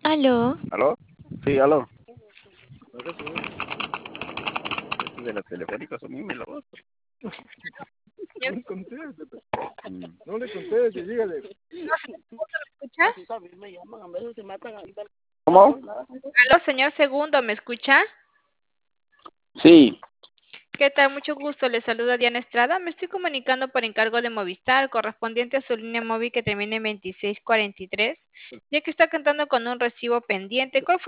Aló, ¿Aló? Sí, aló. De la telefónica son muy melosas. señor, No le conteste. No le conteste, dígale. ¿escucha? Me llaman, a veces se matan ahí. ¿Cómo? Aló, señor Segundo, ¿me escucha? Sí. ¿Qué tal? Mucho gusto. Le saluda Diana Estrada. Me estoy comunicando por encargo de Movistar, correspondiente a su línea móvil que termina en 2643, ya que está contando con un recibo pendiente. ¿Cuál fue